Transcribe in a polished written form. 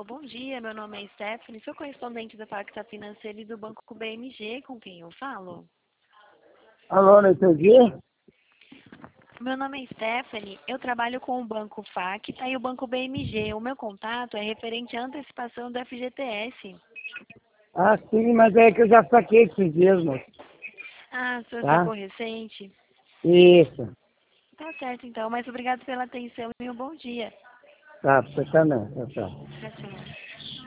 bom dia. Meu nome é Stephanie, sou correspondente da Pacta Financeira e do Banco BMG, com quem eu falo? Alô, não entendi? Meu nome é Stephanie, eu trabalho com o Banco Pacta e o Banco BMG. O meu contato é referente à antecipação do FGTS. Ah, sim, mas é que eu já saquei esses dias, moço. Ah, o senhor Tá? sacou recente? Isso. Tá certo, então. Mas obrigado pela atenção e um bom dia. Tá, você também. Tchau, tchau. Tchau, tchau.